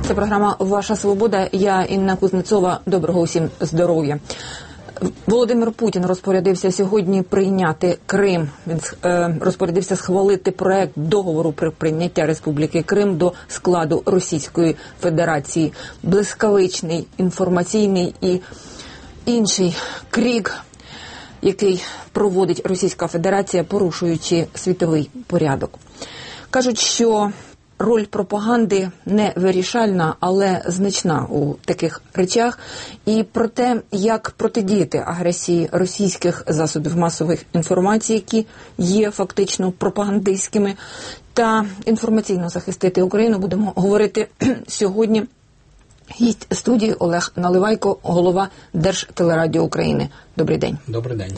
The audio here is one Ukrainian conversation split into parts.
Це програма «Ваша свобода». Я Інна Кузнецова. Доброго усім здоров'я. Володимир Путін розпорядився сьогодні прийняти Крим. Він розпорядився схвалити проект договору про прийняття Республіки Крим до складу Російської Федерації. Блискавичний, інформаційний і інший крік, який проводить Російська Федерація, порушуючи світовий порядок. Кажуть, що роль пропаганди не вирішальна, але значна у таких речах. І про те, як протидіяти агресії російських засобів масових інформації, які є фактично пропагандистськими, та інформаційно захистити Україну, будемо говорити сьогодні. Гість студії Олег Наливайко, голова Держтелерадіо України. Добрий день. Добрий день.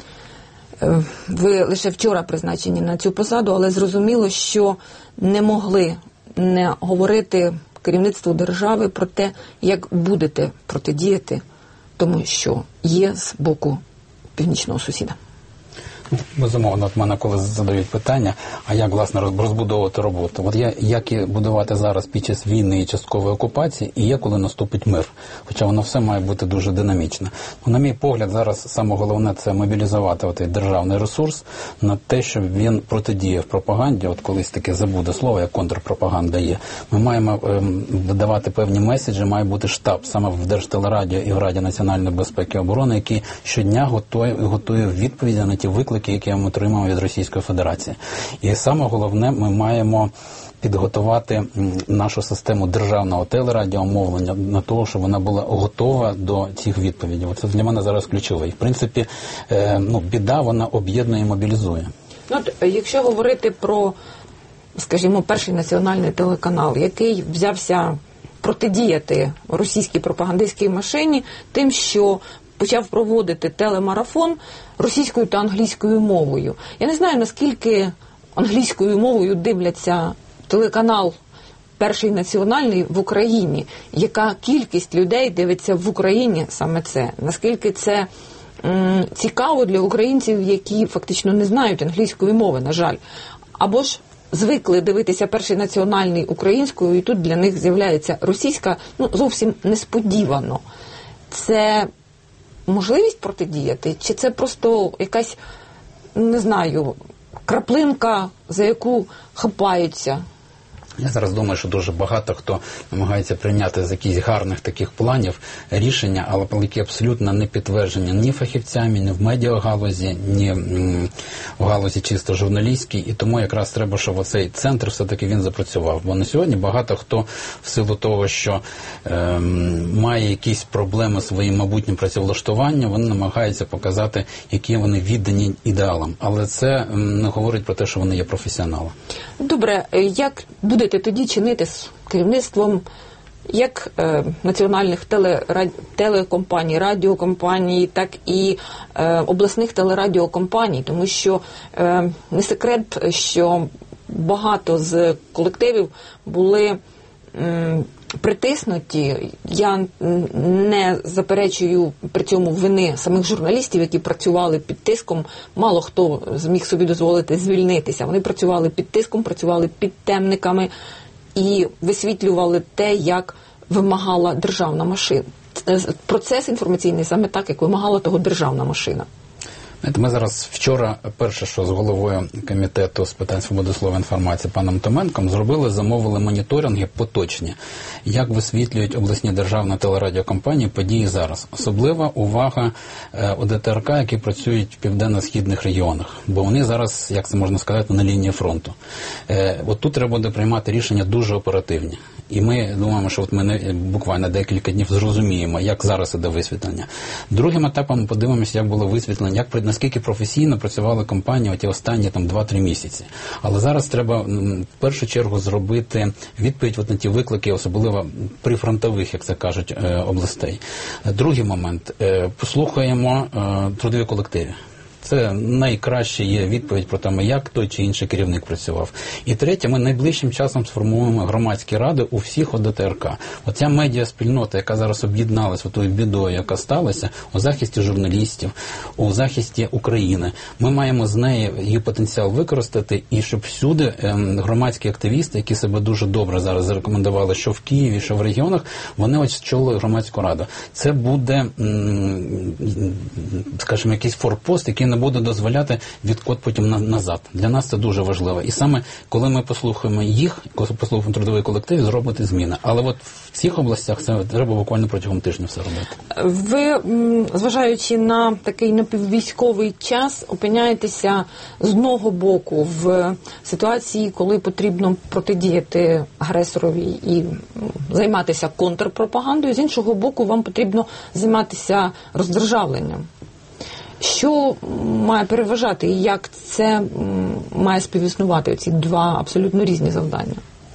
Ви лише вчора призначені на цю посаду, але зрозуміло, що не могли не говорити керівництву держави про те, як будете протидіяти тому, що є з боку північного сусіда. Безумовно, от мене коли задають питання, а як, власне, розбудовувати роботу? От як і будувати зараз під час війни і часткової окупації, і є, коли наступить мир. Хоча воно все має бути дуже динамічно. На мій погляд, зараз саме головне – це мобілізувати отей державний ресурс на те, щоб він протидіяв пропаганді. От колись таке забуде слово, як контрпропаганда є. Ми маємо видавати певні меседжі, має бути штаб саме в Держтелерадіо і в Раді національної безпеки і оборони, який щодня готує відповіді на ті виклики, які ми отримаємо від Російської Федерації. І саме головне, ми маємо підготувати нашу систему державного телерадіомовлення на того, щоб вона була готова до цих відповідей. Це для мене зараз ключове. І, в принципі, біда, вона об'єднує і мобілізує. Якщо говорити про, скажімо, перший національний телеканал, який взявся протидіяти російській пропагандистській машині тим, що почав проводити телемарафон російською та англійською мовою. Я не знаю, наскільки англійською мовою дивляться телеканал «Перший національний» в Україні. Яка кількість людей дивиться в Україні саме це? Наскільки це цікаво для українців, які фактично не знають англійської мови, на жаль. Або ж звикли дивитися «Перший національний» українською, і тут для них з'являється російська, зовсім несподівано. Це можливість протидіяти? Чи це просто якась, не знаю, краплинка, за яку хапаються? Я зараз думаю, що дуже багато хто намагається прийняти з якихось гарних таких планів рішення, але які абсолютно не підтверджені ні фахівцями, ні в медіагалузі, ні в галузі чисто журналістській. І тому якраз треба, щоб оцей центр все-таки він запрацював. Бо на сьогодні багато хто в силу того, що має якісь проблеми з своїм майбутнім працевлаштуванням, вони намагаються показати, які вони віддані ідеалам. Але це не говорить про те, що вони є професіонали. Добре, як будете тоді чинити з керівництвом як національних телекомпаній, радіокомпаній, так і обласних телерадіокомпаній? Тому що не секрет, що багато з колективів були притиснуті. Я не заперечую при цьому вини самих журналістів, які працювали під тиском. Мало хто зміг собі дозволити звільнитися. Вони працювали під тиском, працювали під темниками і висвітлювали те, як вимагала державна машина. Процес інформаційний саме так, як вимагала того державна машина. Ми зараз вчора, перше, що з головою Комітету з питань свободи слова і інформації паном Томенком замовили моніторинги поточні, як висвітлюють обласні державні телерадіокомпанії події зараз. Особлива увага у ДТРК, які працюють в південно-східних регіонах, бо вони зараз, як це можна сказати, на лінії фронту. От тут треба буде приймати рішення дуже оперативні. І ми думаємо, що ми буквально декілька днів зрозуміємо, як зараз іде висвітлення. Другим етапом ми подивимося, як було висвітлення, наскільки професійно працювали компанії оті останні 2-3 місяці. Але зараз треба в першу чергу зробити відповідь на ті виклики, особливо прифронтових, як це кажуть, областей. Другий момент. Послухаємо трудові колективи. Це найкраща є відповідь про те, як той чи інший керівник працював. І третє, ми найближчим часом сформуємо громадські ради у всіх ОДТРК. Оця медіаспільнота, яка зараз об'єдналася тою бідою, яка сталася, у захисті журналістів, у захисті України. Ми маємо з неї її потенціал використати, і щоб всюди громадські активісти, які себе дуже добре зараз зарекомендували, що в Києві, що в регіонах, вони очолили громадську раду. Це буде, скажімо, якийсь форпост, який не буде дозволяти відкот потім назад. Для нас це дуже важливо. І саме, коли ми послухаємо їх, коли послухаємо трудовий колектив, зробити зміни. Але от в цих областях це треба буквально протягом тижня все робити. Ви, зважаючи на такий напіввійськовий час, опиняєтеся з одного боку в ситуації, коли потрібно протидіяти агресорові і займатися контрпропагандою, з іншого боку, вам потрібно займатися роздержавленням. Що має переважати і як це має співіснувати, ці два абсолютно різні завдання?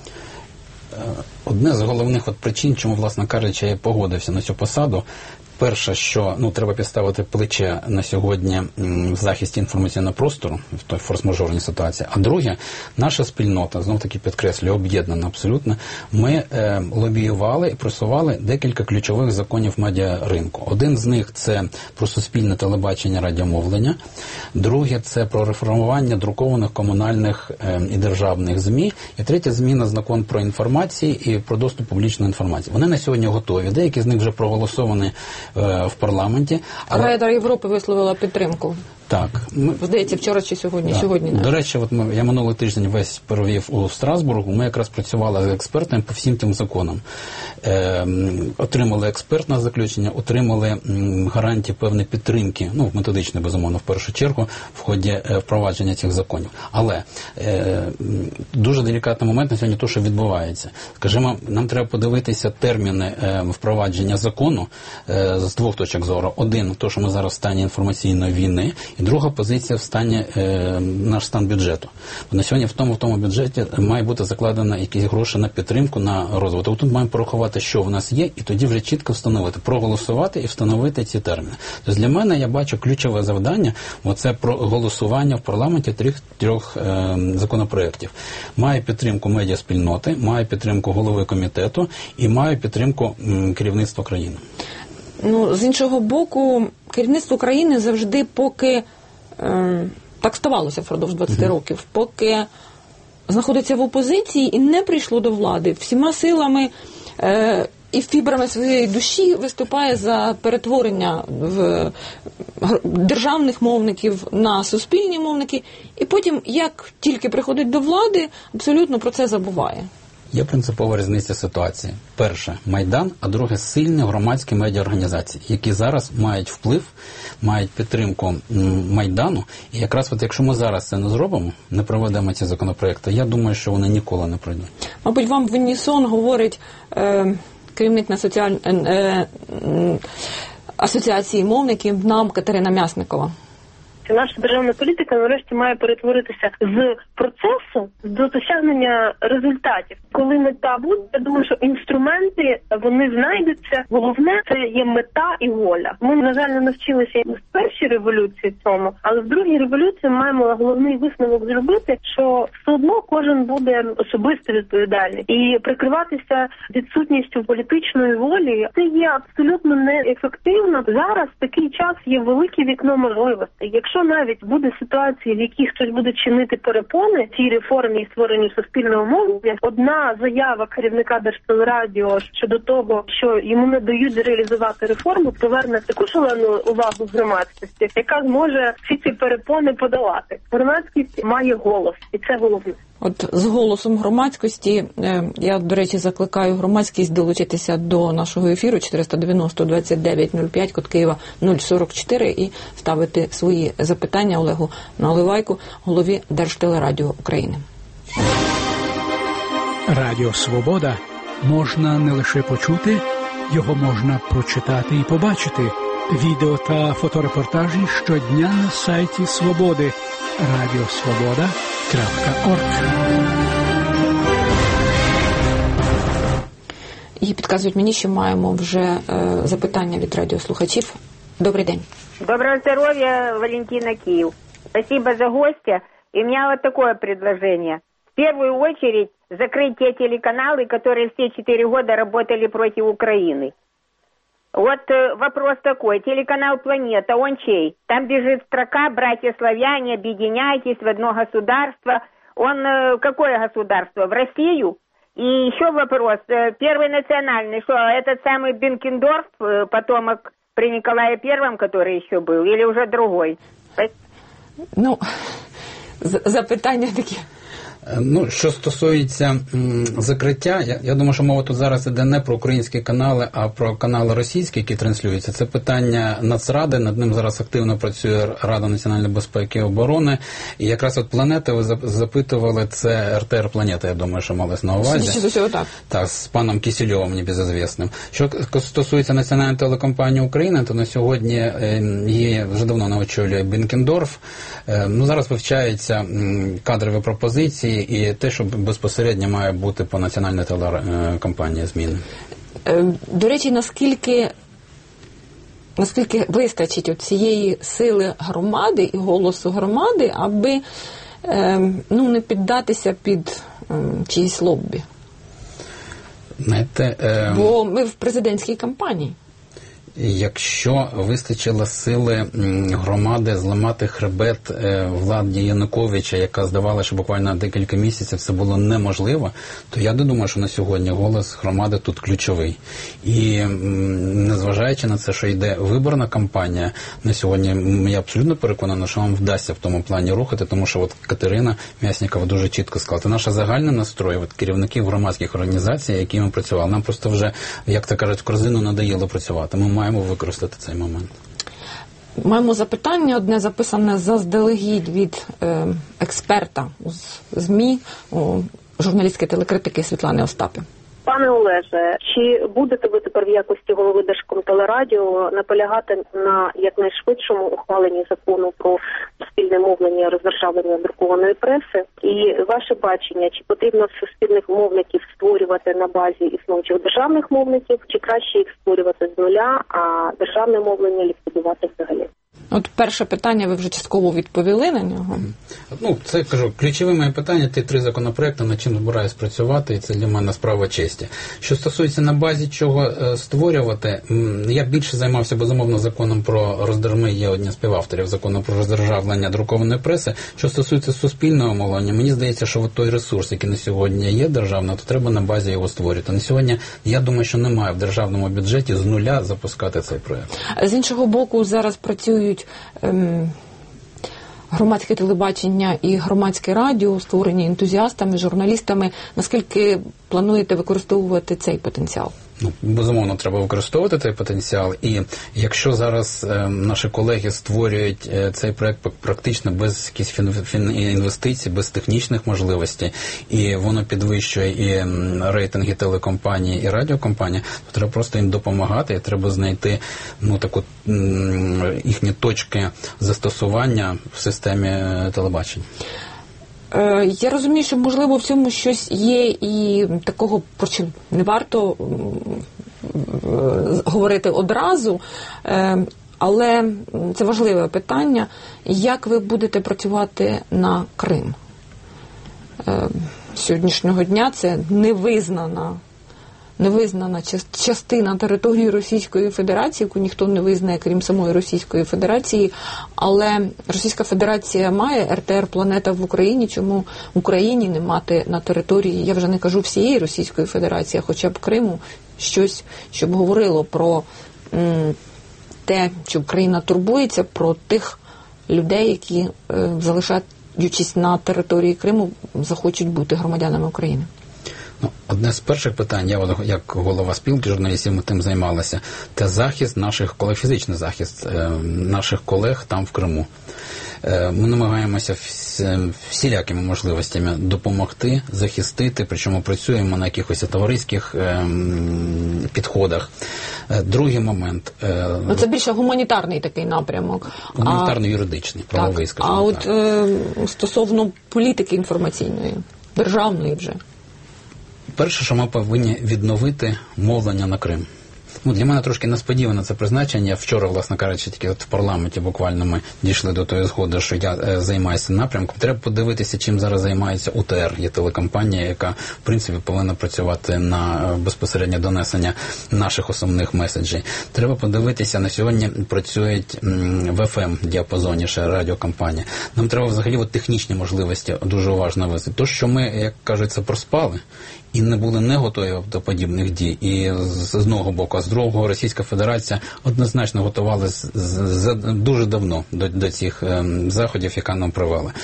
Одне з головних причин, чому, власне кажучи, я погодився на цю посаду, перше, що треба підставити плече на сьогодні в захисті інформаційного простору, в той форс-мажорній ситуації. А друге, наша спільнота, знов-таки підкреслюю, об'єднана абсолютно, ми лобіювали і просували декілька ключових законів медіаринку. Один з них – це про суспільне телебачення, радіомовлення. Друге – це про реформування друкованих комунальних і державних ЗМІ. І третя зміна – закон про інформацію і про доступ публічної інформації. Вони на сьогодні готові. Деякі з них вже проголосовані в парламенті. Рада Європи висловила підтримку. Так. Здається, вчора чи сьогодні? Да. Сьогодні. До речі, я минулий тиждень весь провів у Страсбургу, ми якраз працювали з експертами по всім тим законам. Отримали експертне заключення, отримали гарантії певної підтримки, методичної, безумовно, в першу чергу, в ході впровадження цих законів. Але дуже делікатний момент на сьогодні, що відбувається. Скажімо, нам треба подивитися терміни впровадження закону з двох точок зору. Один, то, що ми зараз в стані інформаційної війни, і друга позиція в стані наш стан бюджету. Бо на сьогодні в тому бюджеті має бути закладено якісь гроші на підтримку, на розвиток. Тут маємо порахувати, що в нас є, і тоді вже чітко встановити, проголосувати і встановити ці терміни. Тобто для мене, я бачу, ключове завдання – це про голосування в парламенті трьох законопроєктів. Має підтримку медіаспільноти, має підтримку голови комітету і має підтримку керівництва країни. З іншого боку, керівництво країни завжди, поки так ставалося впродовж 20 років, поки знаходиться в опозиції і не прийшло до влади, всіма силами і фібрами своєї душі виступає за перетворення державних мовників на суспільні мовники, і потім, як тільки приходить до влади, абсолютно про це забуває. Є принципова різниця ситуації. Перше – Майдан, а друге – сильні громадські медіаорганізації, які зараз мають вплив, мають підтримку Майдану. І якраз якщо ми зараз це не зробимо, не проведемо ці законопроекти, я думаю, що вони ніколи не пройдуть. Мабуть, вам в унісон говорить керівник асоціації мовників НАМ Катерина Мясникова. Наша державна політика нарешті має перетворитися з процесу до досягнення результатів. Коли мета буде, я думаю, що інструменти, вони знайдуться. Головне – це є мета і воля. Ми, на жаль, не навчилися в першій революції цьому, але в другій революції маємо головний висновок зробити, що все одно кожен буде особисто відповідальний. І прикриватися відсутністю політичної волі – це є абсолютно неефективно. Зараз в такий час є велике вікно можливостей. Якщо навіть буде ситуація, в якій хтось буде чинити перепони цій реформі і створенню суспільного мовлення, одна заява керівника Держтелерадіо щодо того, що йому не дають реалізувати реформу, приверне таку шалену увагу громадськості, яка зможе всі ці перепони подолати. Громадськість має голос, і це головне. От з голосом громадськості, я, до речі, закликаю громадськість долучитися до нашого ефіру 490-29-05, код Києва 044, і ставити свої запитання Олегу Наливайку, голові Держтелерадіо України. Радіо «Свобода» можна не лише почути, його можна прочитати і побачити. Відео та фоторепортажі щодня на сайті «Свободи» radiosvoboda.org. І підказують мені, що маємо вже запитання від радіослухачів. Добрий день. Доброго здоровья, Валентина, Киев. Спасибо за гостя. И у меня вот такое предложение. В первую очередь закрыть те телеканалы, которые все 4 года работали против Украины. Вот вопрос такой. Телеканал «Планета», он чей? Там бежит строка «Братья-славяне, объединяйтесь в одно государство». Он какое государство? В Россию? И еще вопрос. Первый национальный, что этот самый Бенкендорф, потомок при Николае Первом, который еще был, или уже другой? Ну, запитання такі. Ну, що стосується закриття, я думаю, що мова тут зараз іде не про українські канали, а про канали російські, які транслюються. Це питання Нацради, над ним зараз активно працює Рада національної безпеки і оборони. І якраз от «Планета» ви запитували, це РТР «Планета», я думаю, що малось на увазі. Так. Так, з паном Кисельовим, небезізвісним. Що стосується Національної телекомпанії України, то на сьогодні її вже давно не очолює Бенкендорф. Ну, зараз вивчаються кадрові пропозиції і те, що безпосередньо має бути по національній телекомпанії зміни. До речі, наскільки вистачить цієї сили громади і голосу громади, аби не піддатися під чиїсь лоббі? Знаєте, бо ми в президентській кампанії. Якщо вистачило сили громади зламати хребет владі Януковича, яка здавала, що буквально декілька місяців це було неможливо, то я не думаю, що на сьогодні голос громади тут ключовий. І незважаючи на це, що йде виборна кампанія, на сьогодні я абсолютно переконана, що вам вдасться в тому плані рухати, тому що от Катерина Мясникова дуже чітко сказала, це наша загальна настрой, от керівників громадських організацій, які ми працювали. Нам просто вже, як то кажуть, в корзину надоїло працювати. Ми маємо використати цей момент. Маємо запитання, одне записане заздалегідь від експерта з ЗМІ, журналістки телекритики Світлани Остапи. Пане Олеже, чи будете ви тепер в якості голови Держкомтелерадіо наполягати на якнайшвидшому ухваленні закону про суспільне мовлення, роздержавлення друкованої преси? І ваше бачення, чи потрібно суспільних мовників створювати на базі існуючих державних мовників, чи краще їх створювати з нуля, а державне мовлення ліквідувати взагалі? От перше питання, ви вже частково відповіли на нього. Ну, це, кажу, ключове моє питання, ті 3 законопроекти, над чим збираюсь працювати, і це для мене справа честі. Що стосується на базі чого створювати, я більше займався, безумовно, законом про ми є одні з співавторів закону про роздержавлення друкованої преси. Що стосується суспільного мовлення, мені здається, що от той ресурс, який на сьогодні є державний, то треба на базі його створювати. На сьогодні, я думаю, що немає в державному бюджеті з нуля запускати цей проєкт. З іншого боку, зараз працюють громадське телебачення і громадське радіо, створені ентузіастами, журналістами. Наскільки плануєте використовувати цей потенціал? Ну, безумовно, треба використовувати цей потенціал. І якщо зараз наші колеги створюють цей проект практично без якихось інвестицій, без технічних можливостей, і воно підвищує і рейтинги телекомпанії, і радіокомпанії, то треба просто їм допомагати, і треба знайти таку їхні точки застосування в системі телебачення. Я розумію, що, можливо, в цьому щось є і такого, про що не варто говорити одразу, але це важливе питання. Як ви будете працювати на Крим? Сьогоднішнього дня це невизнана частина території Російської Федерації, яку ніхто не визнає, крім самої Російської Федерації, але Російська Федерація має РТР «Планета» в Україні, чому Україні не мати на території, я вже не кажу всієї Російської Федерації, а хоча б Криму, щось, щоб говорило про те, що Україна турбується про тих людей, які, залишаючись на території Криму, захочуть бути громадянами України. Одне з перших питань, я як голова спілки журналістів, ми тим займалися, це захист наших колег, фізичний захист наших колег там в Криму. Ми намагаємося всілякими можливостями допомогти, захистити, причому працюємо на якихось товариських підходах. Другий момент. Це більше гуманітарний такий напрямок. Гуманітарно-юридичний, правовий, скажімо так. А от стосовно політики інформаційної, державної вже. Перше, що ми повинні відновити мовлення на Крим. Для мене трошки несподіване це призначення. Вчора, власне кажучи, тільки в парламенті буквально ми дійшли до тої згоди, що я займаюся напрямком. Треба подивитися, чим зараз займається УТР. Є телекомпанія, яка, в принципі, повинна працювати на безпосереднє донесення наших основних меседжів. Треба подивитися, на сьогодні працюють в FM-діапазоні ще радіокомпанія. Нам треба взагалі технічні можливості дуже уважно вести. То, що ми, як кажуть, це проспали, і не були не готові до подібних дій. І з одного боку, а з другого Російська Федерація однозначно готувалася дуже давно до цих заходів, які нам провели.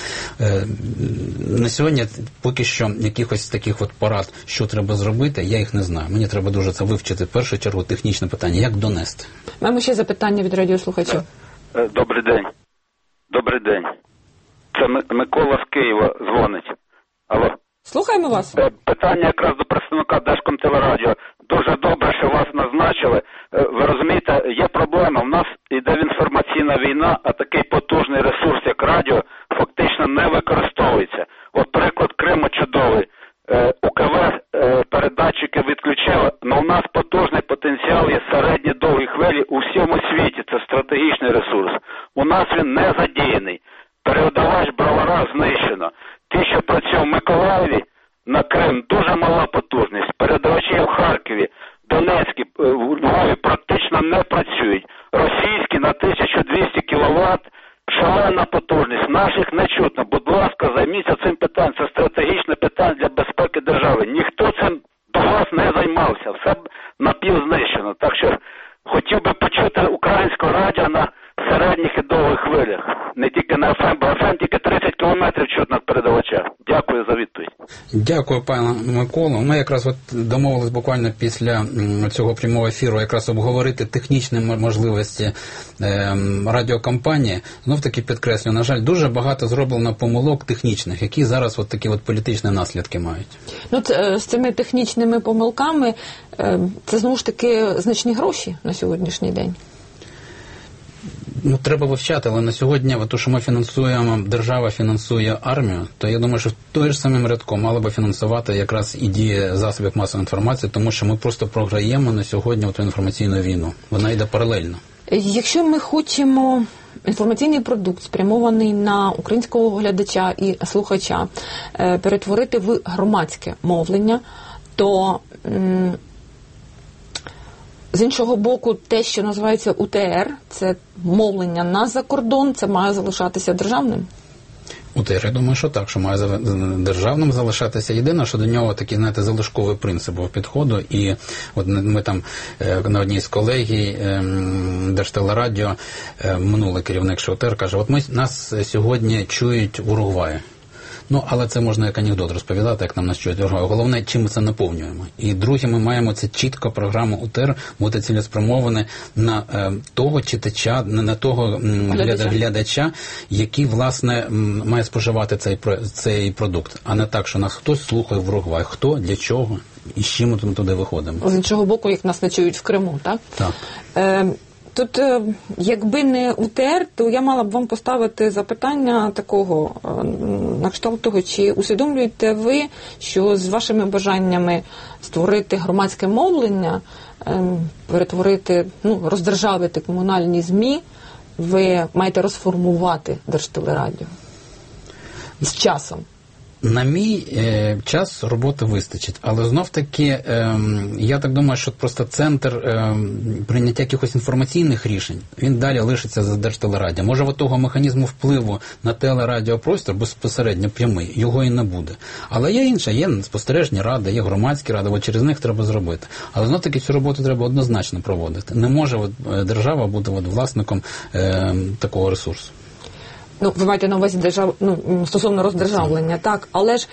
На сьогодні поки що якихось таких порад, що треба зробити, я їх не знаю. Мені треба дуже це вивчити. В першу чергу технічне питання, як донести. Маємо ще запитання від радіослухачів. Добрий день. Добрий день. Це Микола з Києва дзвонить. Алло. Слухаємо вас. Питання якраз до представника Держкомтелерадіо. Дуже добре, що вас назначили. Ви розумієте, є проблема. В нас іде інформаційна війна, а такий потужний ресурс, як радіо, фактично не використовується. От приклад Криму чудовий. УКВ передатчики відключили, але у нас потужний потенціал є середні довгі хвилі у всьому світі. Це стратегічний ресурс. У нас він не задіяний. Передавач Бровара знищено. Ті, що працює в Миколаєві на Крим, дуже мала потужність. Передавачі в Харкові, Донецькі, в Львові практично не працюють. Російські на 1200 кВт, шалена потужність. Наших не чутно. Будь ласка, займіться цим питанням. Це стратегічне питання для безпеки держави. Ніхто цим до вас не займався. Все напівзнищено. Так що хотів би почути українське радіо на середніх і довгих хвилях. Не тільки на ФМ, бо ФМ тільки 30 кілометрів чутно передавача. Дякую за відповідь. Дякую, пане Миколо. Ми якраз домовились буквально після цього прямого ефіру якраз обговорити технічні можливості радіокомпанії. Знов-таки підкреслю, на жаль, дуже багато зроблено помилок технічних, які зараз такі політичні наслідки мають. З цими технічними помилками це знову ж таки значні гроші на сьогоднішній день. Треба вивчати, але на сьогодні, то, що ми фінансуємо, держава фінансує армію, то я думаю, що той ж самим рядком мало би фінансувати якраз і дії засобів масової інформації, тому що ми просто програємо на сьогодні ту інформаційну війну. Вона йде паралельно. Якщо ми хочемо інформаційний продукт, спрямований на українського глядача і слухача, перетворити в громадське мовлення, то з іншого боку, те, що називається УТР, це мовлення на закордон, це має залишатися державним? УТР, я думаю, що так, що має державним залишатися. Єдине, що до нього такий, залишковий принцип підходу. І ми там на одній з колегій Держтелерадіо, минулий керівник УТР каже, нас сьогодні чують в Уругваї. Але це можна як анекдот розповідати, як нам нас чують. Головне, чим ми це наповнюємо. І друге, ми маємо це чітко програму УТР бути цілеспрямовані на того читача, на того глядача, який, власне, має споживати цей продукт. А не так, що нас хтось слухає в Уругваї. Хто, для чого і з чим ми туди виходимо. З іншого боку, як нас не чують в Криму, так? Так. Тут, якби не УТР, то я мала б вам поставити запитання такого, на кшталт того, чи усвідомлюєте ви, що з вашими бажаннями створити громадське мовлення, перетворити, роздержавити комунальні ЗМІ, ви маєте розформувати Держтелерадіо з часом? На мій час роботи вистачить, але знов-таки, я так думаю, що просто центр прийняття якихось інформаційних рішень, він далі лишиться за Держтелерадіо. Може, того механізму впливу на телерадіопростір безпосередньо прямий, його і не буде. Але є інше, є спостережні ради, є громадські ради, через них треба зробити. Але знов-таки цю роботу треба однозначно проводити. Не може держава бути власником такого ресурсу. Ви маєте на увазі стосовно роздержавлення, так, але ж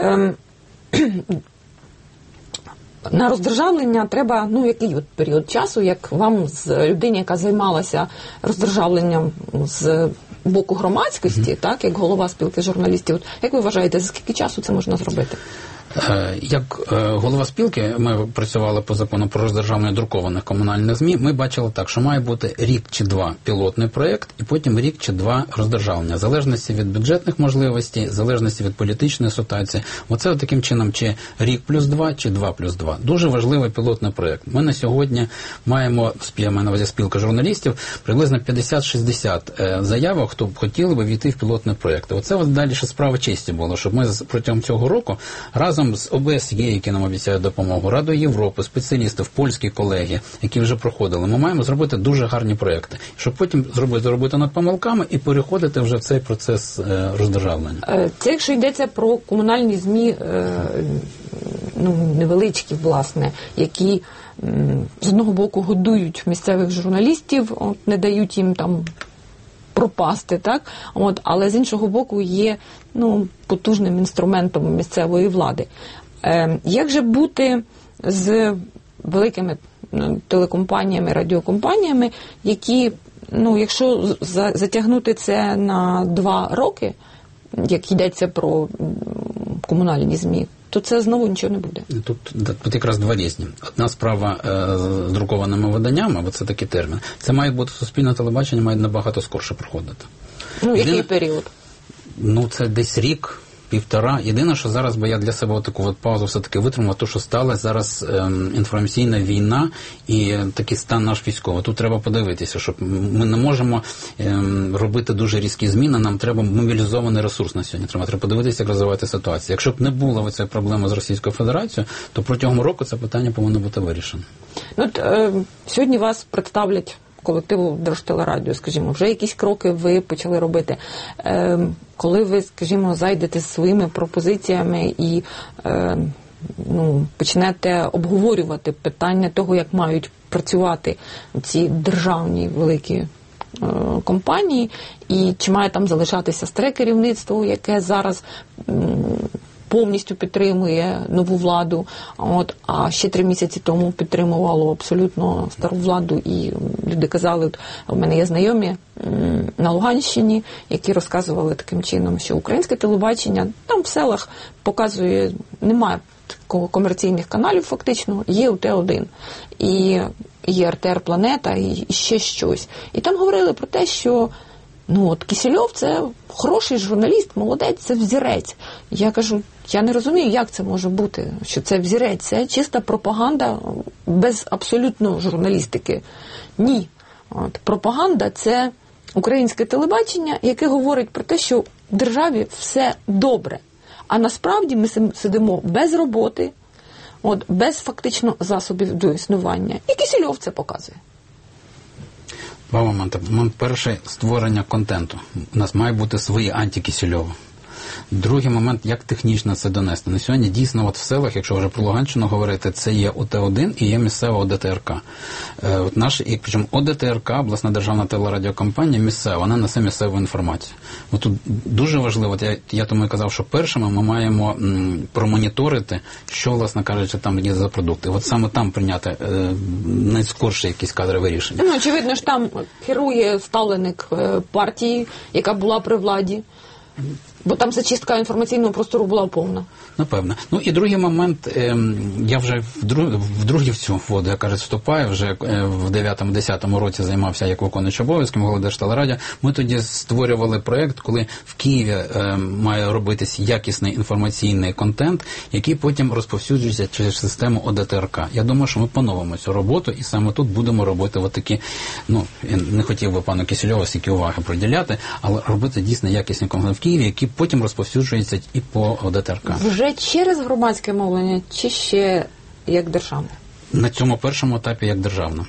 на роздержавлення треба, який період часу, як вам з людині, яка займалася роздержавленням з боку громадськості, так, як голова спілки журналістів. Як ви вважаєте, за скільки часу це можна зробити? Як голова спілки, ми працювали по закону про роздержавлення друкованих комунальних ЗМІ, ми бачили так, що має бути рік чи два пілотний проєкт, і потім рік чи два роздержавлення, в залежності від бюджетних можливостей, в залежності від політичної ситуації. Оце таким чином, чи рік плюс два, чи 2 плюс 2. Дуже важливий пілотний проєкт. Ми на сьогодні маємо, я маю на увазі спілка журналістів, приблизно 50-60 заявок, хто б хотіли би війти в пілотний проєкт. Оце далі ще справа честі було, щоб ми протягом цього року разом з ОБСЄ, які нам обіцяють допомогу, Радою Європи, спеціалістів, польські колеги, які вже проходили, ми маємо зробити дуже гарні проєкти, щоб потім зробити над помилками і переходити вже в цей процес роздержавлення. Це якщо йдеться про комунальні ЗМІ, невеличкі, власне, які з одного боку годують місцевих журналістів, не дають їм там пропасти, так? Але з іншого боку є потужним інструментом місцевої влади. Як же бути з великими телекомпаніями, радіокомпаніями, які, якщо затягнути це на 2 роки, як йдеться про комунальні ЗМІ, то це знову нічого не буде. Тут якраз два різні. Одна справа з друкованими виданнями, бо це такий термін. Це має бути суспільне телебачення, має набагато скорше проходити. Який період? Це десь рік, 1,5. Єдине, що зараз би я для себе таку паузу все-таки витримав, то, що сталася зараз інформаційна війна і такий стан наш військовий. Тут треба подивитися, що ми не можемо робити дуже різкі зміни, нам треба мобілізований ресурс на сьогодні. Треба подивитися, як розвивати ситуацію. Якщо б не було цієї проблеми з Російською Федерацією, то протягом року це питання повинно бути вирішено. Сьогодні вас представлять колективу Держтелерадіо, скажімо, вже якісь кроки ви почали робити. Коли ви, скажімо, зайдете з своїми пропозиціями і почнете обговорювати питання того, як мають працювати ці державні великі компанії, і чи має там залишатися старе керівництво, яке зараз повністю підтримує нову владу, а ще 3 місяці тому підтримувало абсолютно стару владу, і люди казали, у мене є знайомі на Луганщині, які розказували таким чином, що українське телебачення там в селах показує, немає комерційних каналів фактично, є УТ-1, і є РТР Планета, і ще щось. І там говорили про те, що Кисельов – це хороший журналіст, молодець, це взірець. Я кажу, я не розумію, як це може бути, що це взірець, це чиста пропаганда без абсолютно журналістики. Ні. Пропаганда – це українське телебачення, яке говорить про те, що в державі все добре. А насправді ми сидимо без роботи, без фактично засобів до існування. І Кисельов це показує. Два моменти. Момент перший – створення контенту. У нас має бути свої антикисельови. Другий момент, як технічно це донести. На сьогодні дійсно в селах, якщо вже про Луганщину говорити, це є ОТ-1 і є місцева ОДТРК. Причому ОДТРК, обласна державна телерадіокомпанія, місцева, вона несе місцеву інформацію. Тут дуже важливо, я тому і казав, що першими ми маємо промоніторити, що, власне кажучи, там є за продукти. Саме там прийняти найскорше якісь кадрові рішення. Очевидно ж, там керує ставленик партії, яка була при владі. Бо там зачистка інформаційного простору була повна. Напевно. І другий момент, я вже вдруге в цю воду, як кажуть, вступаю, вже в 9-10 році займався як виконуючий обов'язком голови Держтелерадіо. Ми тоді створювали проєкт, коли в Києві має робитись якісний інформаційний контент, який потім розповсюджується через систему ОДТРК. Я думаю, що ми поновимо цю роботу, і саме тут будемо робити такі, я не хотів би пану Кисельову стільки уваги приділяти, але робити дійсно якісний контент в Києві, який потім розповсюджується і по ОДТРК. Вже через громадське мовлення, чи ще як державне? На цьому першому етапі як державне.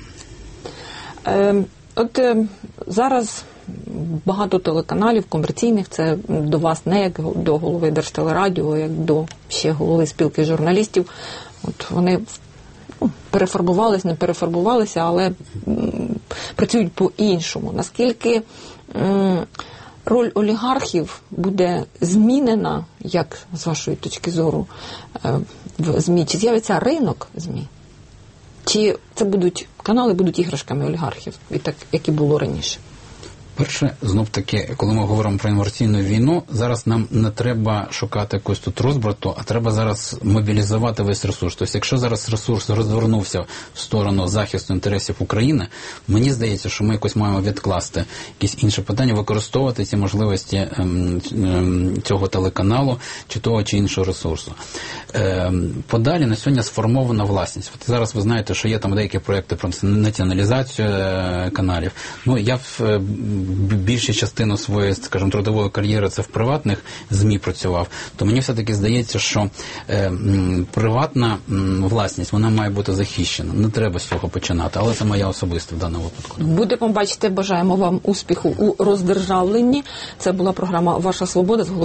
Зараз багато телеканалів комерційних, це до вас не як до голови Держтелерадіо, як до ще голови спілки журналістів. Вони перефарбувалися, не перефарбувалися, але працюють по-іншому. Наскільки роль олігархів буде змінена, як з вашої точки зору, в ЗМІ? Чи з'явиться ринок ЗМІ? Чи це канали будуть іграшками олігархів, і так, як і було раніше? Перше, знов-таки, коли ми говоримо про інформаційну війну, зараз нам не треба шукати якусь тут розбрату, а треба зараз мобілізувати весь ресурс. Тобто, якщо зараз ресурс розвернувся в сторону захисту інтересів України, мені здається, що ми якось маємо відкласти якісь інші питання, використовувати ці можливості цього телеканалу чи того чи іншого ресурсу. Подалі на сьогодні сформована власність. От зараз ви знаєте, що є там деякі проекти про націоналізацію каналів. Ну, я більшу частину своєї, скажімо, трудової кар'єри це в приватних ЗМІ працював, то мені все-таки здається, що приватна власність, вона має бути захищена. Не треба з цього починати, але це моя особиста в даному випадку. Будемо бачити, бажаємо вам успіху у роздержавленні. Це була програма «Ваша свобода» з